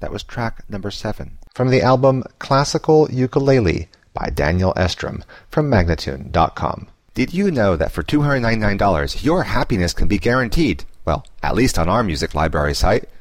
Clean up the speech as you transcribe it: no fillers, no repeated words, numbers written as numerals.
That was track number 7. From the album Classical Ukulele by Daniel Estrom from Magnatune.com. Did you know that for $299, your happiness can be guaranteed? Well, at least on our music library site.